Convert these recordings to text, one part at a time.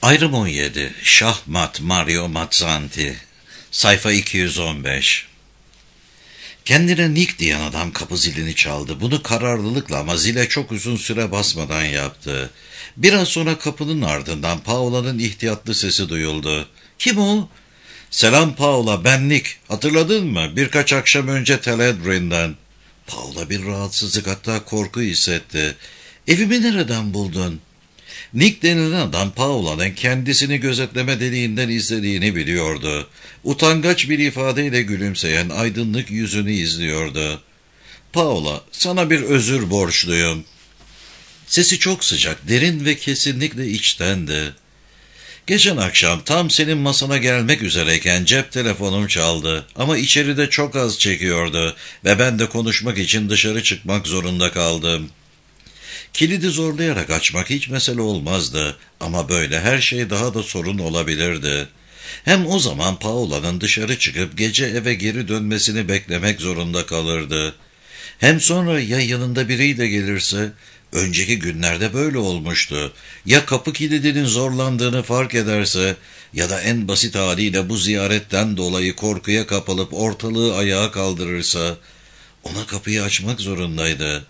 Ayrım 17. Şahmat Mario Mazzanti. Sayfa 215. Kendine Nick diyen adam kapı zilini çaldı. Bunu kararlılıkla ama zile çok uzun süre basmadan yaptı. Biraz sonra kapının ardından Paola'nın ihtiyatlı sesi duyuldu. "Kim o?" "Selam Paola, ben Nick. Hatırladın mı? Birkaç akşam önce Teledrin'den." Paola bir rahatsızlık, hatta korku hissetti. "Evimi nereden buldun?" Nick denilen adam Paola'nın kendisini gözetleme deliğinden izlediğini biliyordu. Utangaç bir ifadeyle gülümseyen aydınlık yüzünü izliyordu. "Paola, sana bir özür borçluyum." Sesi çok sıcak, derin ve kesinlikle içtendi. "Geçen akşam tam senin masana gelmek üzereyken cep telefonum çaldı ama içeride çok az çekiyordu ve ben de konuşmak için dışarı çıkmak zorunda kaldım." Kilidi zorlayarak açmak hiç mesele olmazdı ama böyle her şey daha da sorun olabilirdi. Hem o zaman Paola'nın dışarı çıkıp gece eve geri dönmesini beklemek zorunda kalırdı. Hem sonra ya yanında biriyle gelirse, önceki günlerde böyle olmuştu. Ya kapı kilidinin zorlandığını fark ederse ya da en basit haliyle bu ziyaretten dolayı korkuya kapılıp ortalığı ayağa kaldırırsa, ona kapıyı açmak zorundaydı.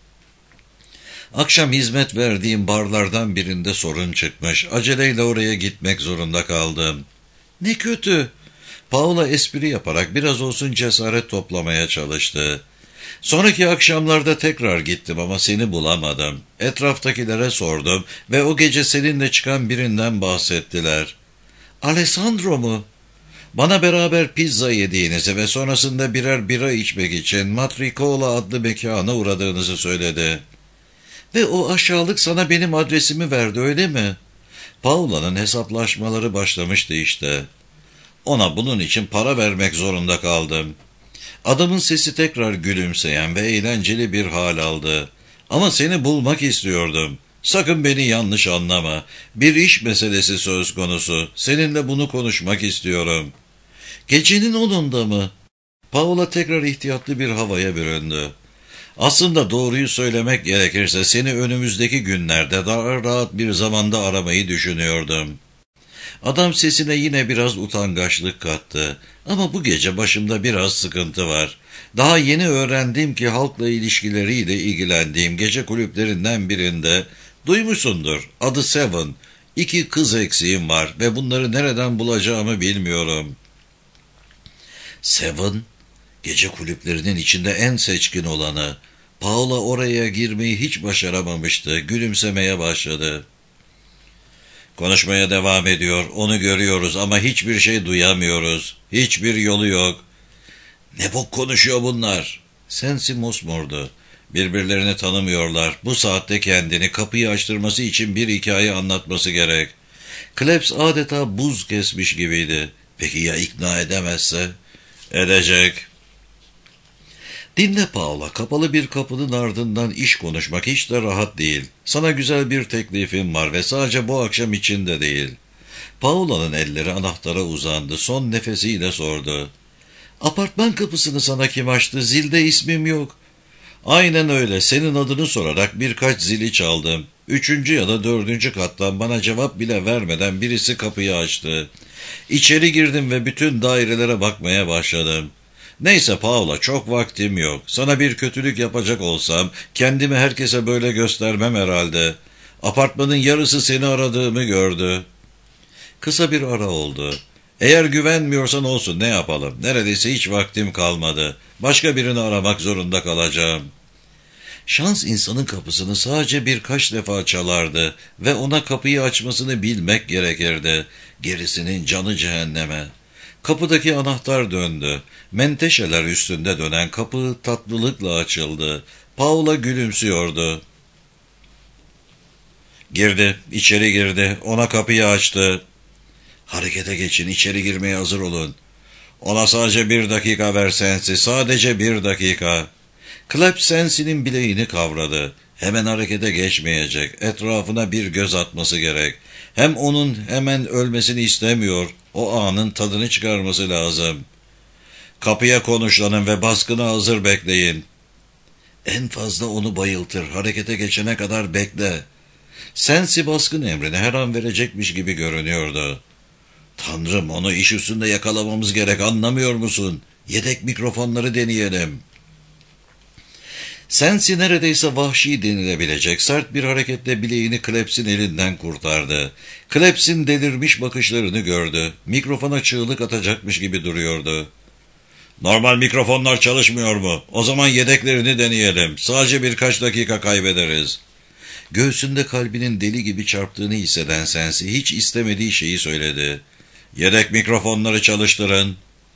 Akşam hizmet verdiğim barlardan birinde sorun çıkmış. Aceleyle oraya gitmek zorunda kaldım. "Ne kötü." Paola espri yaparak biraz olsun cesaret toplamaya çalıştı. "Sonraki akşamlarda tekrar gittim ama seni bulamadım. Etraftakilere sordum ve o gece seninle çıkan birinden bahsettiler." "Alessandro mu?" "Bana beraber pizza yediğinizi ve sonrasında birer bira içmek için Matricola adlı mekana uğradığınızı söyledi." "Ve o aşağılık sana benim adresimi verdi, öyle mi?" Paola'nın hesaplaşmaları başlamıştı işte. "Ona bunun için para vermek zorunda kaldım." Adamın sesi tekrar gülümseyen ve eğlenceli bir hal aldı. "Ama seni bulmak istiyordum. Sakın beni yanlış anlama. Bir iş meselesi söz konusu. Seninle bunu konuşmak istiyorum." "Gecenin 10'unda mı?" Paola tekrar ihtiyatlı bir havaya büründü. "Aslında doğruyu söylemek gerekirse seni önümüzdeki günlerde daha rahat bir zamanda aramayı düşünüyordum." Adam sesine yine biraz utangaçlık kattı. "Ama bu gece başımda biraz sıkıntı var. Daha yeni öğrendim ki halkla ilişkileriyle ilgilendiğim gece kulüplerinden birinde, duymuşsundur, adı Seven, 2 kız eksiğim var ve bunları nereden bulacağımı bilmiyorum." Seven, gece kulüplerinin içinde en seçkin olanı. Paola oraya girmeyi hiç başaramamıştı. Gülümsemeye başladı. "Konuşmaya devam ediyor. Onu görüyoruz ama hiçbir şey duyamıyoruz. Hiçbir yolu yok." "Ne bok konuşuyor bunlar?" Sensi mosmordu. "Birbirlerini tanımıyorlar. Bu saatte kendini kapıyı açtırması için bir hikaye anlatması gerek." Klebs adeta buz kesmiş gibiydi. "Peki ya ikna edemezse?" "Edecek." "Dinle Paola, kapalı bir kapının ardından iş konuşmak hiç de rahat değil. Sana güzel bir teklifim var ve sadece bu akşam için de değil." Paola'nın elleri anahtara uzandı. Son nefesiyle sordu. "Apartman kapısını sana kim açtı? Zilde ismim yok." "Aynen öyle. Senin adını sorarak birkaç zili çaldım. 3. ya da 4. kattan bana cevap bile vermeden birisi kapıyı açtı. İçeri girdim ve bütün dairelere bakmaya başladım. Neyse Paola, çok vaktim yok. Sana bir kötülük yapacak olsam kendimi herkese böyle göstermem herhalde. Apartmanın yarısı seni aradığımı gördü." Kısa bir ara oldu. "Eğer güvenmiyorsan olsun, ne yapalım? Neredeyse hiç vaktim kalmadı. Başka birini aramak zorunda kalacağım." Şans insanın kapısını sadece birkaç defa çalardı ve ona kapıyı açmasını bilmek gerekirdi. Gerisinin canı cehenneme. Kapıdaki anahtar döndü. Menteşeler üstünde dönen kapı tatlılıkla açıldı. Paola gülümsüyordu. Girdi, içeri girdi. Ona kapıyı açtı. "Harekete geçin, içeri girmeye hazır olun." "Ona sadece 1 dakika ver Sensi, sadece 1 dakika." Klep Sensi'nin bileğini kavradı. Hemen harekete geçmeyecek. Etrafına bir göz atması gerek. Hem onun hemen ölmesini istemiyor. O anın tadını çıkarması lazım. "Kapıya konuşlanın ve baskına hazır bekleyin." "En fazla onu bayıltır. Harekete geçene kadar bekle." Sensi baskın emrini her an verecekmiş gibi görünüyordu. Tanrım, onu iş üstünde yakalamamız gerek, anlamıyor musun? Yedek mikrofonları deneyelim. Sensi neredeyse vahşi denilebilecek sert bir hareketle bileğini Klebs'in elinden kurtardı. Klebs'in delirmiş bakışlarını gördü. Mikrofona çığlık atacakmış gibi duruyordu. Normal mikrofonlar çalışmıyor mu? O zaman yedeklerini deneyelim. Sadece birkaç dakika kaybederiz. Göğsünde kalbinin deli gibi çarptığını hisseden Sensi hiç istemediği şeyi söyledi. Yedek mikrofonları çalıştırın.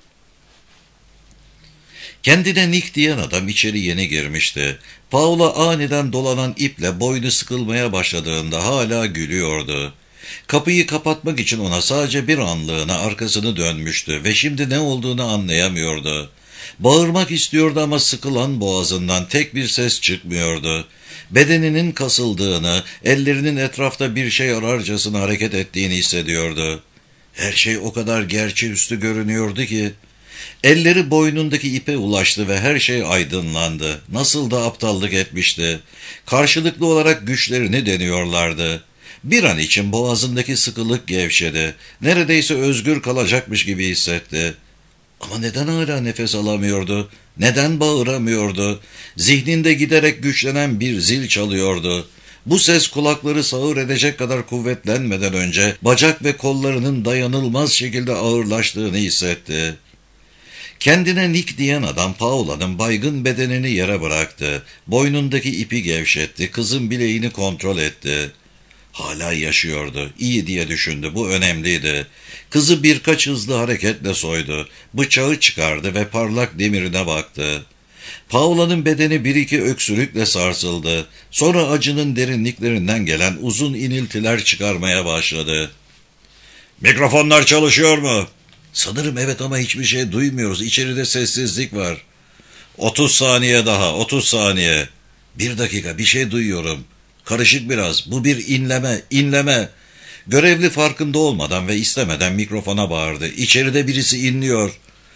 Kendine Nick diyen adam içeri yeni girmişti. Paula aniden dolanan iple boynu sıkılmaya başladığında hala gülüyordu. Kapıyı kapatmak için ona sadece bir anlığına arkasını dönmüştü ve şimdi ne olduğunu anlayamıyordu. Bağırmak istiyordu ama sıkılan boğazından tek bir ses çıkmıyordu. Bedeninin kasıldığını, ellerinin etrafta bir şey ararcasına hareket ettiğini hissediyordu. Her şey o kadar gerçeüstü görünüyordu ki. Elleri boynundaki ipe ulaştı ve her şey aydınlandı. Nasıl da aptallık etmişti. Karşılıklı olarak güçlerini deniyorlardı. Bir an için boğazındaki sıkılık gevşedi. Neredeyse özgür kalacakmış gibi hissetti. Ama neden hala nefes alamıyordu? Neden bağıramıyordu? Zihninde giderek güçlenen bir zil çalıyordu. Bu ses kulakları sağır edecek kadar kuvvetlenmeden önce bacak ve kollarının dayanılmaz şekilde ağırlaştığını hissetti. Kendine Nick diyen adam Paula'nın baygın bedenini yere bıraktı. Boynundaki ipi gevşetti. Kızın bileğini kontrol etti. Hala yaşıyordu. İyi diye düşündü. Bu önemliydi. Kızı birkaç hızlı hareketle soydu. Bıçağı çıkardı ve parlak demirine baktı. Paula'nın bedeni bir iki öksürükle sarsıldı. Sonra acının derinliklerinden gelen uzun iniltiler çıkarmaya başladı. Mikrofonlar çalışıyor mu? Sanırım evet ama hiçbir şey duymuyoruz. İçeride sessizlik var. 30 saniye daha, 30 saniye. 1 dakika, bir şey duyuyorum. Karışık biraz. Bu bir inleme. Görevli farkında olmadan ve istemeden mikrofona bağırdı. İçeride birisi inliyor.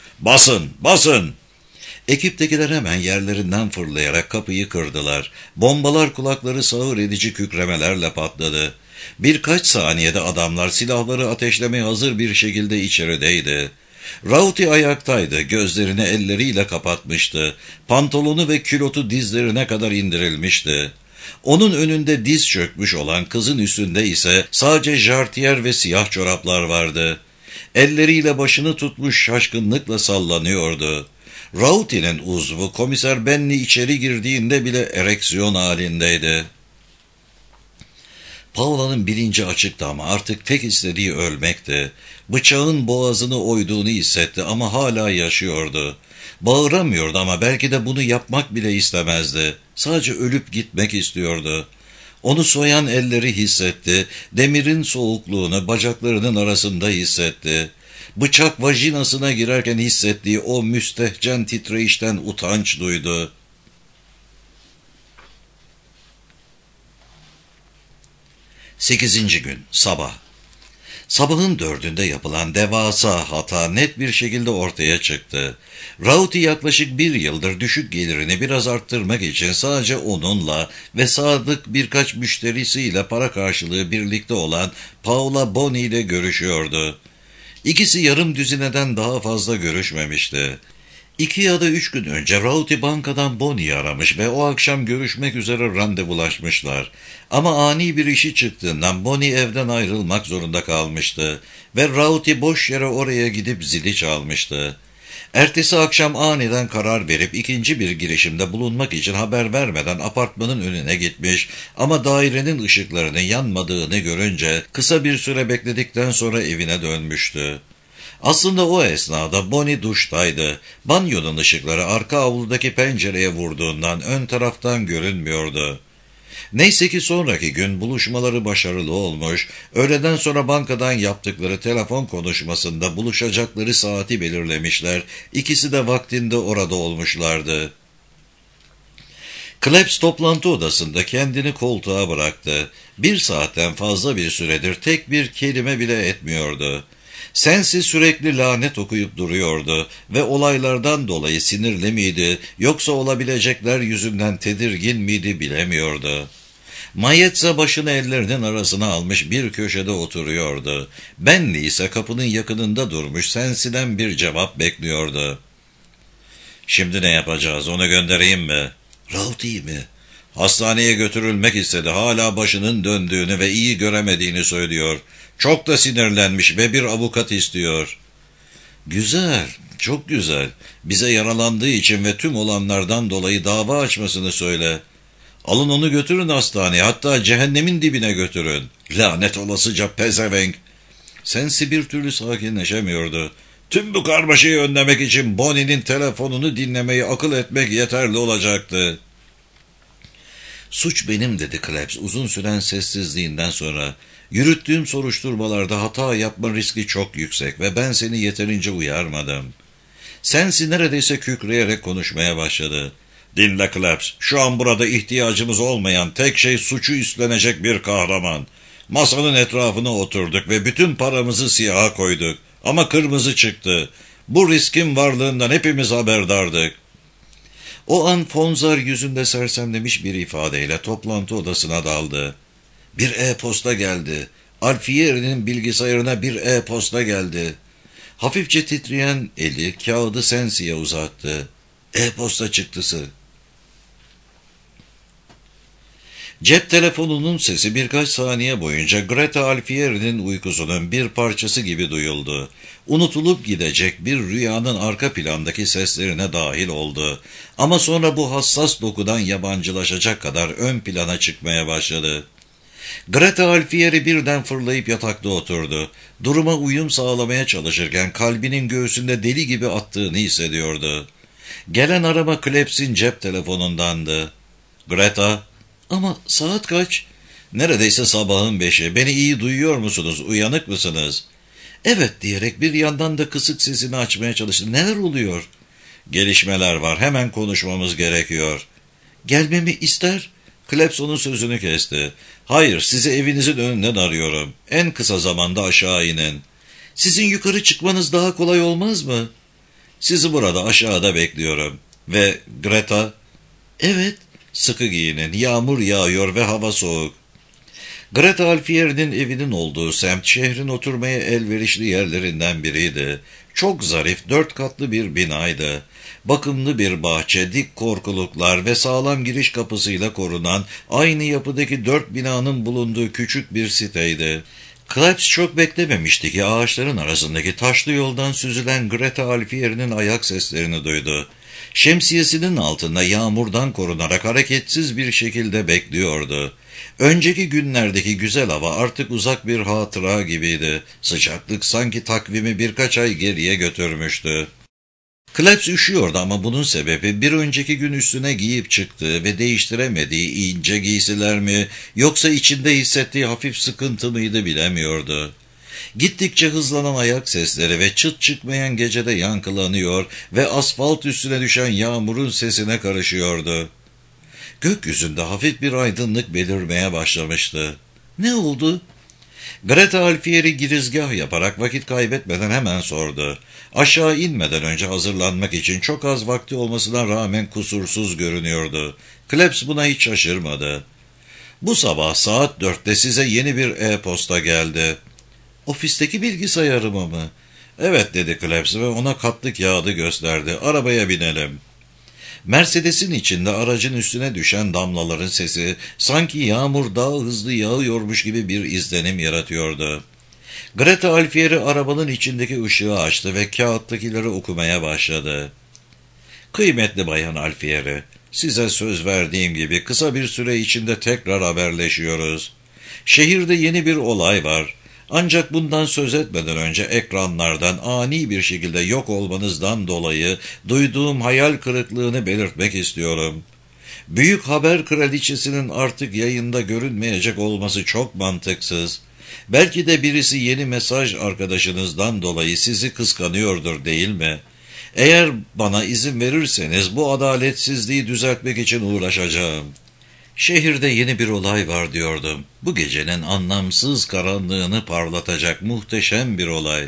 Basın. Ekiptekiler hemen yerlerinden fırlayarak kapıyı kırdılar. Bombalar kulakları sağır edici kükremelerle patladı. Birkaç saniyede adamlar silahları ateşlemeye hazır bir şekilde içerideydi. Rauti ayaktaydı, gözlerini elleriyle kapatmıştı. Pantolonu ve külotu dizlerine kadar indirilmişti. Onun önünde diz çökmüş olan kızın üstünde ise sadece jartiyer ve siyah çoraplar vardı. Elleriyle başını tutmuş şaşkınlıkla sallanıyordu. Rauti'nin uzvu komiser Benny içeri girdiğinde bile ereksiyon halindeydi. Paula'nın bilinci açıktı ama artık tek istediği ölmekti. Bıçağın boğazını oyduğunu hissetti ama hala yaşıyordu. Bağıramıyordu ama belki de bunu yapmak bile istemezdi. Sadece ölüp gitmek istiyordu. Onu soyan elleri hissetti, demirin soğukluğunu bacaklarının arasında hissetti. Bıçak vajinasına girerken hissettiği o müstehcen titreyişten utanç duydu. 8. gün, sabah. Sabahın 4'ünde yapılan devasa hata net bir şekilde ortaya çıktı. Rauti yaklaşık 1 yıldır düşük gelirini biraz arttırmak için sadece onunla ve sadık birkaç müşterisiyle para karşılığı birlikte olan Paula Boni ile görüşüyordu. İkisi yarım düzineden daha fazla görüşmemişti. 2 ya da 3 gün önce Rauti bankadan Boni'yi aramış ve o akşam görüşmek üzere randevulaşmışlar. Ama ani bir işi çıktığından Boni evden ayrılmak zorunda kalmıştı ve Rauti boş yere oraya gidip zili çalmıştı. Ertesi akşam aniden karar verip ikinci bir girişimde bulunmak için haber vermeden apartmanın önüne gitmiş ama dairenin ışıklarının yanmadığını görünce kısa bir süre bekledikten sonra evine dönmüştü. Aslında o esnada Boni duştaydı. Banyonun ışıkları arka avludaki pencereye vurduğundan ön taraftan görünmüyordu. Neyse ki sonraki gün buluşmaları başarılı olmuş, öğleden sonra bankadan yaptıkları telefon konuşmasında buluşacakları saati belirlemişler, ikisi de vaktinde orada olmuşlardı. Klebs toplantı odasında kendini koltuğa bıraktı. 1 saatten fazla bir süredir tek bir kelime bile etmiyordu. Sensi sürekli lanet okuyup duruyordu ve olaylardan dolayı sinirli miydi yoksa olabilecekler yüzünden tedirgin miydi bilemiyordu. Mayetza başını ellerinin arasına almış bir köşede oturuyordu. Benli ise kapının yakınında durmuş Sensi'den bir cevap bekliyordu. Şimdi ne yapacağız, onu göndereyim mi? Raut iyi mi? Hastaneye götürülmek istedi. Hala başının döndüğünü ve iyi göremediğini söylüyor. Çok da sinirlenmiş ve bir avukat istiyor. Güzel, çok güzel. Bize yaralandığı için ve tüm olanlardan dolayı dava açmasını söyle. Alın onu götürün hastaneye, hatta cehennemin dibine götürün. Lanet olasıca pezevenk. Sensi bir türlü sakinleşemiyordu. Tüm bu karmaşayı önlemek için Bonnie'nin telefonunu dinlemeyi akıl etmek yeterli olacaktı. Suç benim, dedi Klebs uzun süren sessizliğinden sonra. Yürüttüğüm soruşturmalarda hata yapma riski çok yüksek ve ben seni yeterince uyarmadım. Sensi neredeyse kükreyerek konuşmaya başladı. Dinle Klebs, şu an burada ihtiyacımız olmayan tek şey suçu üstlenecek bir kahraman. Masanın etrafına oturduk ve bütün paramızı siyaha koyduk. Ama kırmızı çıktı. Bu riskin varlığından hepimiz haberdardık. O an Fonzar yüzünde sersemlemiş bir ifadeyle toplantı odasına daldı. Bir e-posta geldi. Alfieri'nin bilgisayarına bir e-posta geldi. Hafifçe titreyen eli kağıdı Sensi'ye uzattı. E-posta çıktısı. Cep telefonunun sesi birkaç saniye boyunca Greta Alfieri'nin uykusunun bir parçası gibi duyuldu. Unutulup gidecek bir rüyanın arka plandaki seslerine dahil oldu. Ama sonra bu hassas dokudan yabancılaşacak kadar ön plana çıkmaya başladı. Greta Alfieri birden fırlayıp yatakta oturdu. Duruma uyum sağlamaya çalışırken kalbinin göğsünde deli gibi attığını hissediyordu. Gelen arama Klebs'in cep telefonundandı. Greta, ama saat kaç? Neredeyse sabahın 5'i. Beni iyi duyuyor musunuz? Uyanık mısınız? Evet diyerek bir yandan da kısık sesini açmaya çalıştı. Neler oluyor? Gelişmeler var. Hemen konuşmamız gerekiyor. Gelmemi ister? Klebs onun sözünü kesti. Hayır, sizi evinizin önünden arıyorum. En kısa zamanda aşağı inin. Sizin yukarı çıkmanız daha kolay olmaz mı? Sizi burada aşağıda bekliyorum. Ve Greta? Evet. Sıkı giyinin, yağmur yağıyor ve hava soğuk. Greta Alfieri'nin evinin olduğu semt şehrin oturmaya elverişli yerlerinden biriydi. Çok zarif 4 katlı bir binaydı. Bakımlı bir bahçe, dik korkuluklar ve sağlam giriş kapısıyla korunan aynı yapıdaki 4 binanın bulunduğu küçük bir siteydi. Klebs çok beklememişti ki ağaçların arasındaki taşlı yoldan süzülen Greta Alfieri'nin ayak seslerini duydu. Şemsiyesinin altında yağmurdan korunarak hareketsiz bir şekilde bekliyordu. Önceki günlerdeki güzel hava artık uzak bir hatıra gibiydi. Sıcaklık sanki takvimi birkaç ay geriye götürmüştü. Klebs üşüyordu ama bunun sebebi bir önceki gün üstüne giyip çıktığı ve değiştiremediği ince giysiler mi yoksa içinde hissettiği hafif sıkıntı mıydı bilemiyordu. Gittikçe hızlanan ayak sesleri ve çıt çıkmayan gecede yankılanıyor ve asfalt üstüne düşen yağmurun sesine karışıyordu. Gökyüzünde hafif bir aydınlık belirmeye başlamıştı. Ne oldu? Greta Alfieri girizgah yaparak vakit kaybetmeden hemen sordu. Aşağı inmeden önce hazırlanmak için çok az vakti olmasına rağmen kusursuz görünüyordu. Klebs buna hiç şaşırmadı. Bu sabah saat 4'te size yeni bir e-posta geldi. Ofisteki bilgisayarıma mı? Evet dedi Klebs ve ona katlı kağıdı gösterdi. Arabaya binelim. Mercedes'in içinde aracın üstüne düşen damlaların sesi sanki yağmur daha hızlı yağıyormuş gibi bir izlenim yaratıyordu. Greta Alfieri arabanın içindeki ışığı açtı ve kağıttakileri okumaya başladı. Kıymetli Bayan Alfieri, size söz verdiğim gibi kısa bir süre içinde tekrar haberleşiyoruz. Şehirde yeni bir olay var. Ancak bundan söz etmeden önce ekranlardan ani bir şekilde yok olmanızdan dolayı duyduğum hayal kırıklığını belirtmek istiyorum. Büyük haber kraliçesinin artık yayında görünmeyecek olması çok mantıksız. Belki de birisi yeni mesaj arkadaşınızdan dolayı sizi kıskanıyordur değil mi? Eğer bana izin verirseniz bu adaletsizliği düzeltmek için uğraşacağım. Şehirde yeni bir olay var diyordum. Bu gecenin anlamsız karanlığını parlatacak muhteşem bir olay.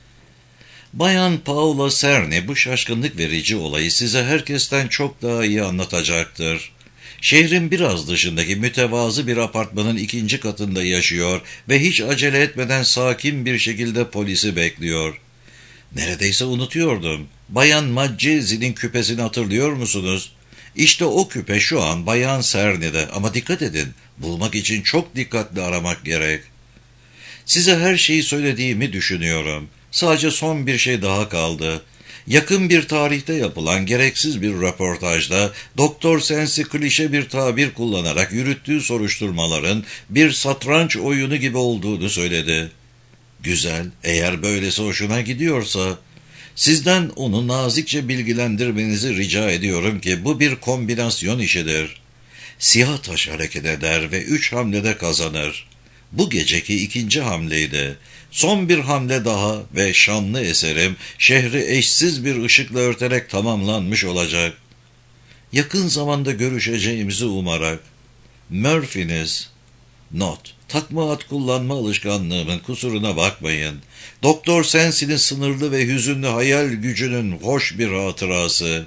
Bayan Paula Cerny bu şaşkınlık verici olayı size herkesten çok daha iyi anlatacaktır. Şehrin biraz dışındaki mütevazı bir apartmanın 2. katında yaşıyor ve hiç acele etmeden sakin bir şekilde polisi bekliyor. Neredeyse unutuyordum. Bayan Maccezzi'nin küpesini hatırlıyor musunuz? İşte o küpe şu an Bayan Cerny'de ama dikkat edin, bulmak için çok dikkatli aramak gerek. Size her şeyi söylediğimi düşünüyorum. Sadece son bir şey daha kaldı. Yakın bir tarihte yapılan gereksiz bir röportajda Doktor Sensi klişe bir tabir kullanarak yürüttüğü soruşturmaların bir satranç oyunu gibi olduğunu söyledi. Güzel, eğer böylesi hoşuna gidiyorsa, sizden onu nazikçe bilgilendirmenizi rica ediyorum ki bu bir kombinasyon işidir. Siyah taş hareket eder ve 3 hamlede kazanır. Bu geceki 2. hamleydi. Son bir hamle daha ve şanlı eserim şehri eşsiz bir ışıkla örterek tamamlanmış olacak. Yakın zamanda görüşeceğimizi umarak. Murphy'niz. Not. Takma ad kullanma alışkanlığımın kusuruna bakmayın. Doktor Sensi'nin sınırlı ve hüzünlü hayal gücünün hoş bir hatırası.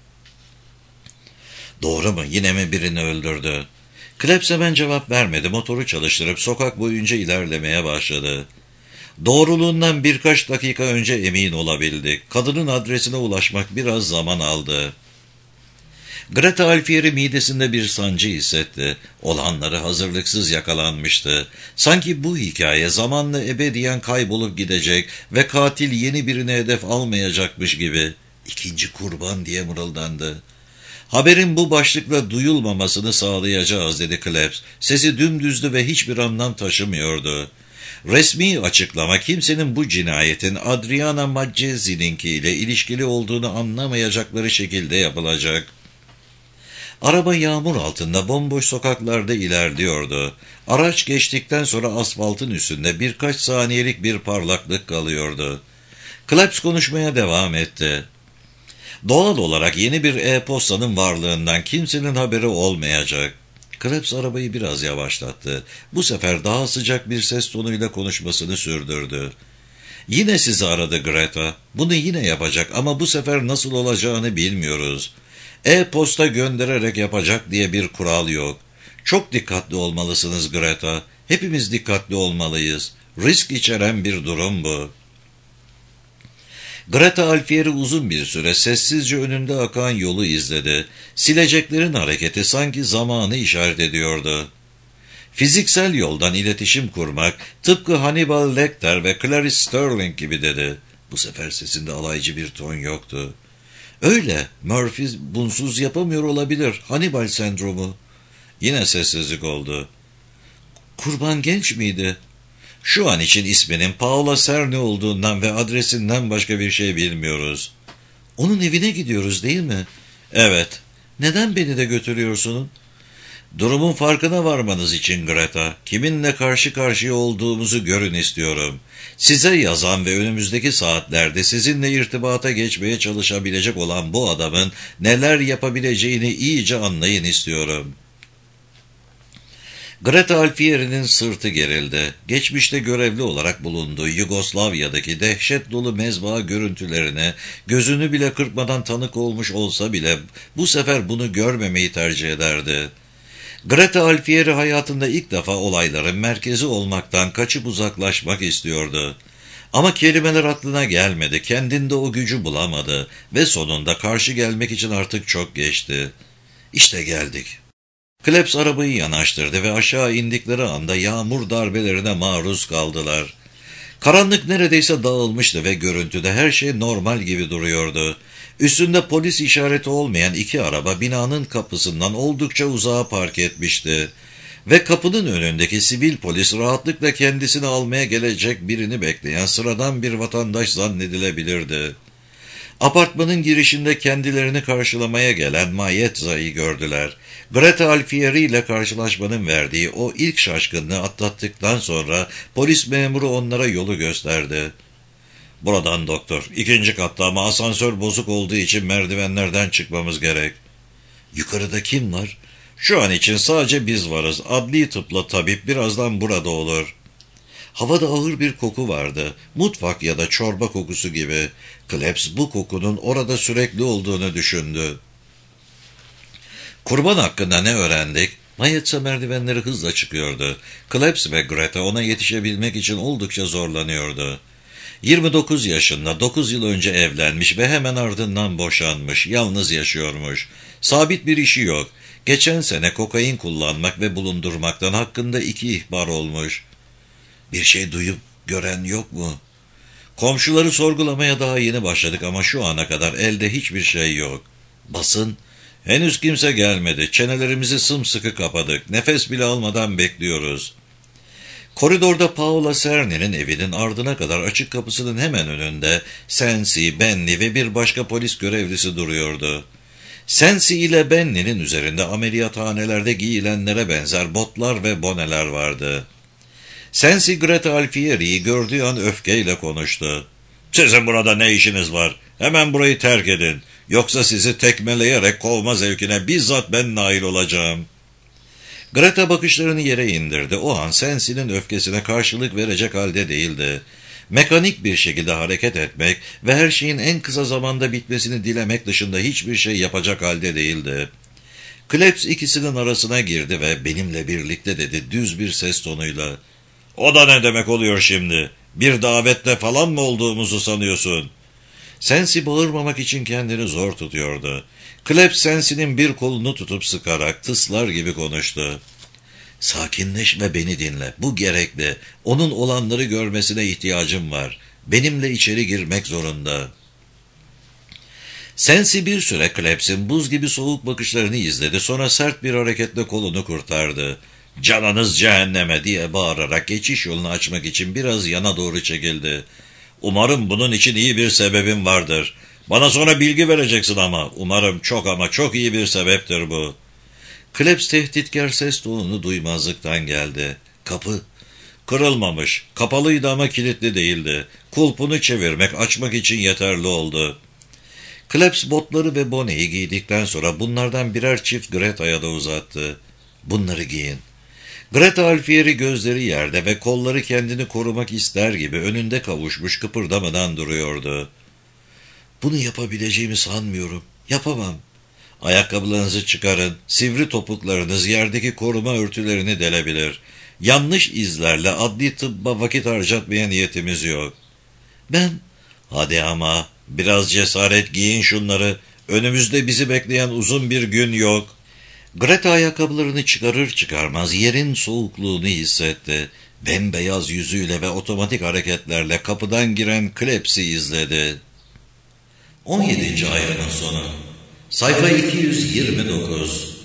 Doğru mu? Yine mi birini öldürdü? Klebs hemen cevap vermedi. Motoru çalıştırıp sokak boyunca ilerlemeye başladı. Doğruluğundan birkaç dakika önce emin olabildik. Kadının adresine ulaşmak biraz zaman aldı. Greta Alfieri midesinde bir sancı hissetti. Olanları hazırlıksız yakalanmıştı. Sanki bu hikaye zamanla ebediyen kaybolup gidecek ve katil yeni birine hedef almayacakmış gibi. İkinci kurban diye mırıldandı. Haberin bu başlıkla duyulmamasını sağlayacağız dedi Klebs. Sesi dümdüzdü ve hiçbir anlam taşımıyordu. Resmi açıklama kimsenin bu cinayetin Adriana Maccezzi'ninki ile ilişkili olduğunu anlamayacakları şekilde yapılacak. Araba yağmur altında bomboş sokaklarda ilerliyordu. Araç geçtikten sonra asfaltın üstünde birkaç saniyelik bir parlaklık kalıyordu. Klebs konuşmaya devam etti. Doğal olarak yeni bir e-postanın varlığından kimsenin haberi olmayacak. Klebs arabayı biraz yavaşlattı. Bu sefer daha sıcak bir ses tonuyla konuşmasını sürdürdü. Yine sizi aradı Greta. Bunu yine yapacak ama bu sefer nasıl olacağını bilmiyoruz. E-posta göndererek yapacak diye bir kural yok. Çok dikkatli olmalısınız Greta. Hepimiz dikkatli olmalıyız. Risk içeren bir durum bu. Greta Alfieri uzun bir süre sessizce önünde akan yolu izledi. Sileceklerin hareketi sanki zamanı işaret ediyordu. Fiziksel yoldan iletişim kurmak tıpkı Hannibal Lecter ve Clarice Sterling gibi dedi. Bu sefer sesinde alaycı bir ton yoktu. Öyle, Murphy bunsuz yapamıyor olabilir. Hannibal sendromu. Yine sessizlik oldu. Kurban genç miydi? Şu an için isminin Paola Cerny olduğundan ve adresinden başka bir şey bilmiyoruz. Onun evine gidiyoruz değil mi? Evet. Neden beni de götürüyorsunuz? Durumun farkına varmanız için Greta. Kiminle karşı karşıya olduğumuzu görün istiyorum. Size yazan ve önümüzdeki saatlerde sizinle irtibata geçmeye çalışabilecek olan bu adamın neler yapabileceğini iyice anlayın istiyorum. Greta Alfieri'nin sırtı gerildi. Geçmişte görevli olarak bulunduğu Yugoslavya'daki dehşet dolu mezba görüntülerine gözünü bile kırpmadan tanık olmuş olsa bile bu sefer bunu görmemeyi tercih ederdi. Greta Alfieri hayatında ilk defa olayların merkezi olmaktan kaçıp uzaklaşmak istiyordu. Ama kelimeler aklına gelmedi, kendinde o gücü bulamadı ve sonunda karşı gelmek için artık çok geçti. İşte geldik. Klebs arabayı yanaştırdı ve aşağı indikleri anda yağmur darbelerine maruz kaldılar. Karanlık neredeyse dağılmıştı ve görüntüde her şey normal gibi duruyordu. Üstünde polis işareti olmayan 2 araba binanın kapısından oldukça uzağa park etmişti. Ve kapının önündeki sivil polis rahatlıkla kendisini almaya gelecek birini bekleyen sıradan bir vatandaş zannedilebilirdi. Apartmanın girişinde kendilerini karşılamaya gelen Maietza'yı gördüler. Greta Alfieri ile karşılaşmanın verdiği o ilk şaşkınlığı atlattıktan sonra polis memuru onlara yolu gösterdi. Buradan doktor. 2. katta ama asansör bozuk olduğu için merdivenlerden çıkmamız gerek. Yukarıda kim var? Şu an için sadece biz varız. Adli tıpla tabip birazdan burada olur. Havada ağır bir koku vardı. Mutfak ya da çorba kokusu gibi. Klebs bu kokunun orada sürekli olduğunu düşündü. Kurban hakkında ne öğrendik? Mayetsa merdivenleri hızla çıkıyordu. Klebs ve Greta ona yetişebilmek için oldukça zorlanıyordu. 29 yaşında, 9 yıl önce evlenmiş ve hemen ardından boşanmış, yalnız yaşıyormuş. Sabit bir işi yok. Geçen sene kokain kullanmak ve bulundurmaktan hakkında 2 ihbar olmuş. Bir şey duyup gören yok mu? Komşuları sorgulamaya daha yeni başladık ama şu ana kadar elde hiçbir şey yok. Basın, henüz kimse gelmedi. Çenelerimizi sımsıkı kapadık. Nefes bile almadan bekliyoruz. Koridorda Paola Cerni'nin evinin ardına kadar açık kapısının hemen önünde Sensi, Benny ve bir başka polis görevlisi duruyordu. Sensi ile Benny'nin üzerinde ameliyathanelerde giyilenlere benzer botlar ve boneler vardı. Sensi Greta Alfieri'yi gördüğü an öfkeyle konuştu. "Sizin burada ne işiniz var? Hemen burayı terk edin. Yoksa sizi tekmeleyerek kovma zevkine bizzat ben nail olacağım." Greta bakışlarını yere indirdi. O an Sensi'nin öfkesine karşılık verecek halde değildi. Mekanik bir şekilde hareket etmek ve her şeyin en kısa zamanda bitmesini dilemek dışında hiçbir şey yapacak halde değildi. Klebs ikisinin arasına girdi ve "benimle birlikte" dedi düz bir ses tonuyla. "O da ne demek oluyor şimdi? Bir davette falan mı olduğumuzu sanıyorsun?" Sensi bağırmamak için kendini zor tutuyordu. Klebs Sensi'nin bir kolunu tutup sıkarak tıslar gibi konuştu. "Sakinleş ve beni dinle. Bu gerekli. Onun olanları görmesine ihtiyacım var. Benimle içeri girmek zorunda." Sensi bir süre Klebs'in buz gibi soğuk bakışlarını izledi. Sonra sert bir hareketle kolunu kurtardı. "Canınız cehenneme!" diye bağırarak geçiş yolunu açmak için biraz yana doğru çekildi. "Umarım bunun için iyi bir sebebin vardır. Bana sonra bilgi vereceksin ama umarım çok ama çok iyi bir sebeptir bu." Klebs tehditkar ses tonunu duymazlıktan geldi. "Kapı." "Kırılmamış. Kapalıydı ama kilitli değildi. Kulpunu çevirmek, açmak için yeterli oldu." Klebs botları ve boneyi giydikten sonra bunlardan birer çift Greta'ya da uzattı. "Bunları giyin." Greta Alfieri gözleri yerde ve kolları kendini korumak ister gibi önünde kavuşmuş kıpırdamadan duruyordu. "Bunu yapabileceğimi sanmıyorum. Yapamam." "Ayakkabılarınızı çıkarın. Sivri topuklarınız yerdeki koruma örtülerini delebilir. Yanlış izlerle adli tıbba vakit harcatmaya niyetimiz yok." "Ben..." "Hadi ama biraz cesaret, giyin şunları. Önümüzde bizi bekleyen uzun bir gün yok." Greta ayakkabılarını çıkarır çıkarmaz yerin soğukluğunu hissetti. Bembeyaz yüzüyle ve otomatik hareketlerle kapıdan giren Klebs'i izledi. 17. ayının sonu. Sayfa 229.